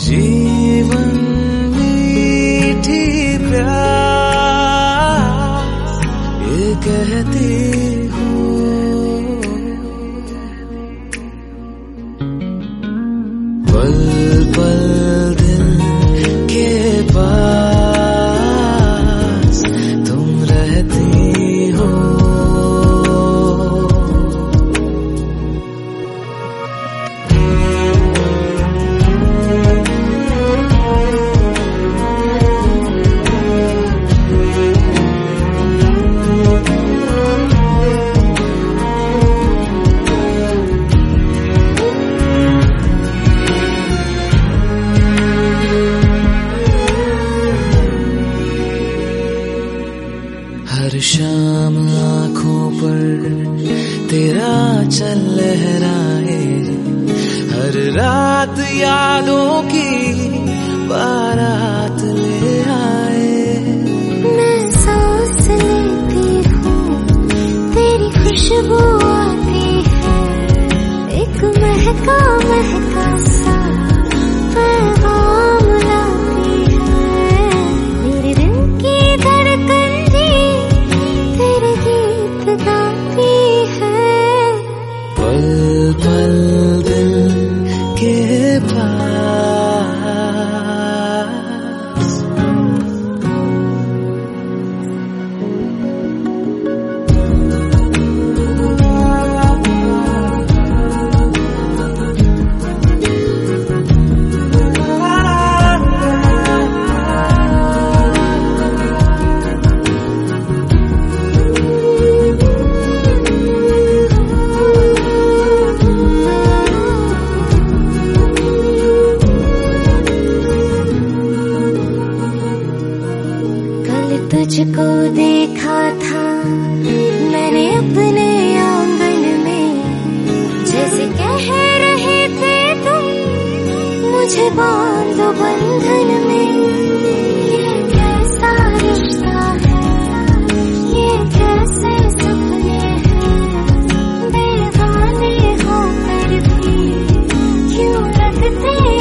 जीवन मीठी प्यास ये कहती हूँ, पल पल दिल के पास तुम रहती हो। हर शाम आँखों पर तेरा चल लहराए, हर रात यादों की बारात ले आए। मैं सांस लेती हूँ, तेरी खुशबू आती है, एक महका महका सा पैगाम लाती है। मेरे दिल की धड़कन भी तेरे गीत गाती है। पल पल दिल के पास तुझको देखा था मैंने अपने आंगन में, जैसे कह रहे थे तुम मुझे बांधो बंधन में। ये कैसा रिश्ता है, ये कैसे सपने हैं, दीवाने होकर भी क्यों लगते